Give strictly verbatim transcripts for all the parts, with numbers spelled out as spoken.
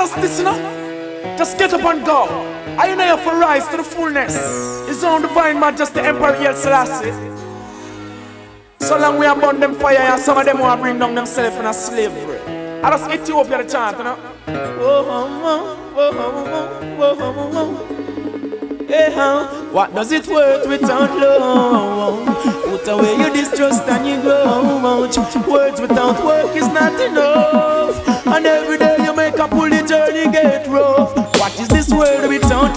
just listen up. Just get up and go. I know you for rise to the fullness. His own divine majesty, Emperor Haile Selassie. So long we have burn them fire and some of them want to bring down themselves in a slavery. I just Ethiopia the chant, you know. What does it worth without love? Put away your distrust and you grow. Words without work is not enough. And every day you make a pull, the journey get rough. What is this world without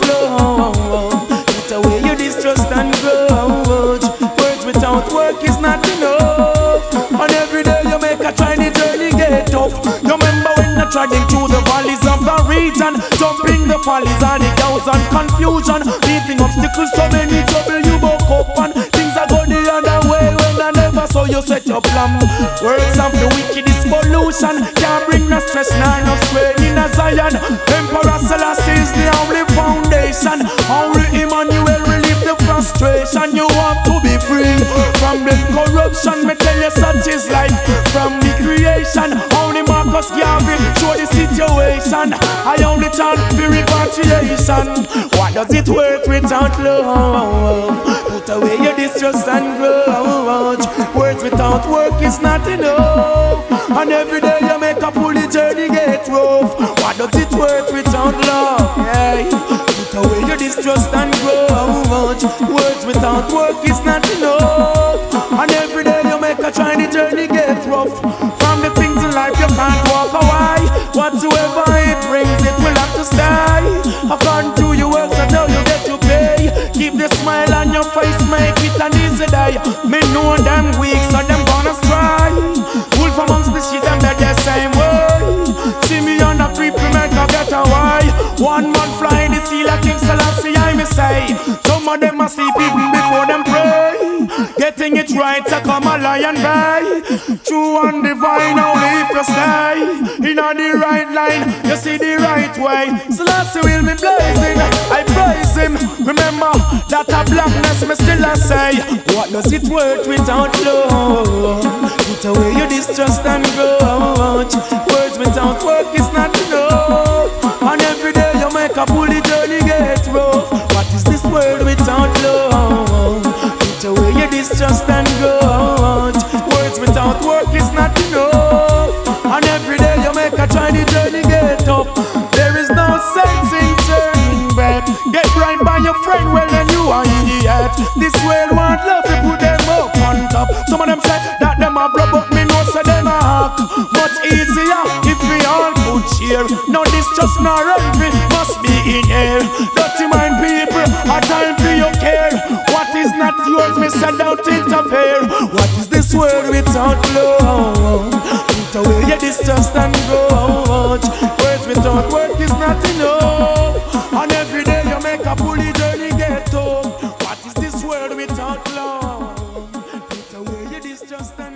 love? Put away your distrust and grow. Words without work is not enough. And every day you make a try, the journey get tough. You remember when you're trudging through the valleys of the region, jumping the valleys and the downs and confusion, meeting obstacles, so many trouble you woke up and things are going the other way when I never saw you set your plan. Words of the wicked is pollution, can't bring no stress nor no strain in a Zion. Emperor Selassie is the only foundation. Only Emmanuel relieve the frustration. You want to be free from the corruption. Me tell you such is life from the creation. Only Marcus Garvey show the situation. I only chant for repatriation. What does it worth without love? Put away your distrust and grudge. Words without work is not enough. And every day you make a pull, the journey get rough. What does it worth without love? Yeah. Put away your distrust and grudge. Words without work is not enough. And every day you make a try, the journey get rough. From the things in life you can't walk away. Whatsoever it brings, it will have to stay. According to your works, that's how you get to pay. Keep the smile on your face, make it an easy day. Me know them weak, so them gonna stray. Wolf amongst the sheep, them that the same way. See me on a creep, we make a get away. One man flying the sea like King Selassie, I may say. Some of them are sleep even before them pray. Getting it right to come a lion bay. True and divine, only if you stay in on the right line, you see the right way. Selassie will be blazing, I praise him. Remember that a blackness me still I say. What does it worth without love? Put away your distrust and grudge. Words without work is not enough. And every day you make a pull, the journey get rough. What is this world without love? Put away your distrust and grudge. Words without work is not enough. And every day you make a try, the journey get up. There is no sense in turning back. Get right by your friend, well then you are idiot. This world want love, we put them up on top. Some of them say that them a blow, but me know say them a hack. Much easier if we all could cheer. No distrust nor envy must be in air. Dirty mind people, a time for your care. What is not yours, me say don't interfere. What is this world without love? Put away your distrust and grudge. Words without work is not enough. And every day you make a pull, the journey get tough. What is this world without love? Put away your distrust and